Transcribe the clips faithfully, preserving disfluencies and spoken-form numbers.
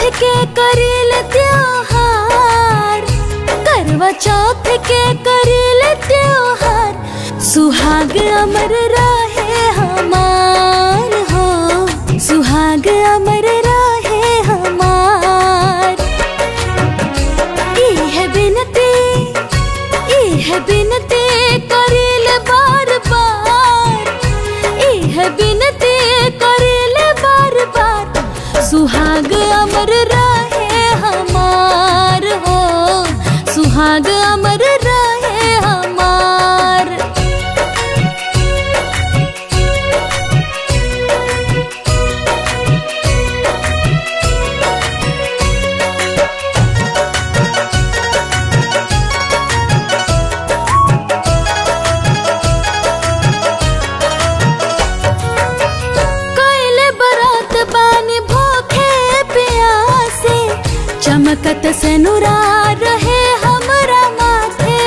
के करील त्योहार, करवा चौथ के करील त्योहार, सुहाग अमर रहे हमार हो, सुहाग अमर रहे हमार। इह बिनती इह बिनती करील बार बार, इह बिनती करील बार बार, सुहाग अमर रहे हमार हो, सुहाग अमर रहे हमार। चमकत से नुरा रहे हमरा माथे,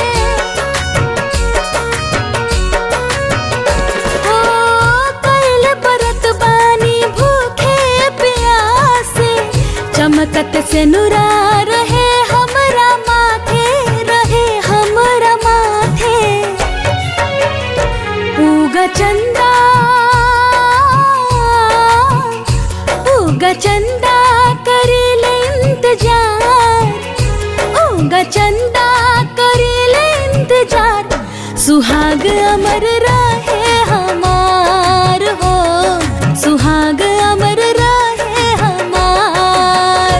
ओ कैल बरत बानी भूखे प्यासे, चमकत से नुरा रहे हमरा माथे, रहे हमरा माथे। उगा चंदा उगा चंदा करीले इंतजार, उगा चंदा करीले इंतजार, सुहाग अमर रहे हमार हो, सुहाग अमर रहे हमार।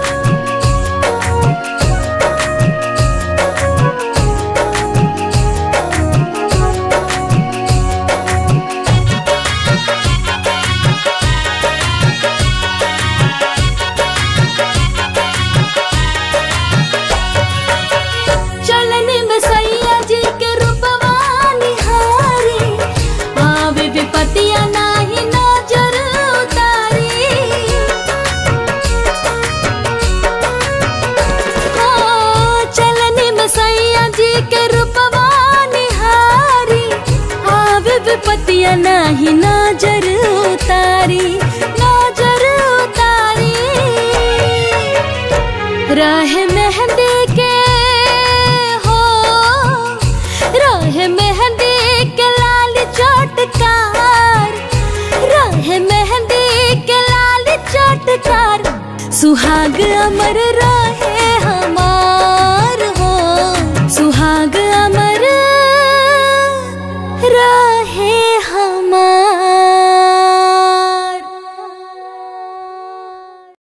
विपतिया नाही नजर उतारी, नजर उतारी। रहे मेहंदी के हो, रहे मेहंदी के लाल चोटकार, रहे मेहंदी के लाल चोटकार, सुहाग अमर रहे हमार हो, सुहाग अमर रहे हमार।